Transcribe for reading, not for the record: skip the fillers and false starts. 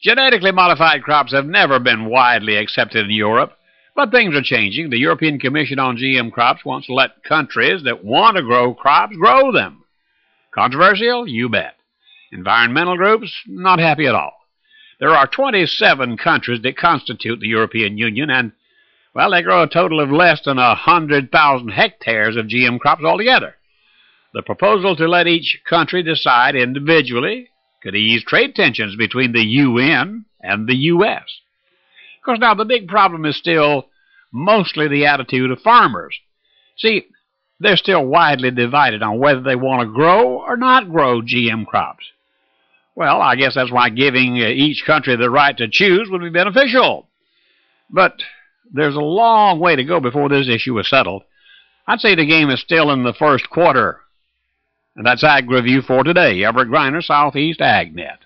Genetically modified crops have never been widely accepted in Europe, but things are changing. The European Commission on GM Crops wants to let countries that want to grow crops grow them. Controversial? You bet. Environmental groups? Not happy at all. There are 27 countries that constitute the European Union, and, well, they grow a total of less than 100,000 hectares of GM crops altogether. The proposal to let each country decide individually could ease trade tensions between the UN and the U.S. Of course, now the big problem is still mostly the attitude of farmers. See, they're still widely divided on whether they want to grow or not grow GM crops. Well, I guess that's why giving each country the right to choose would be beneficial. But there's a long way to go before this issue is settled. I'd say the game is still in the first quarter. And that's Ag Review for today. Everett Griner, Southeast AgNet.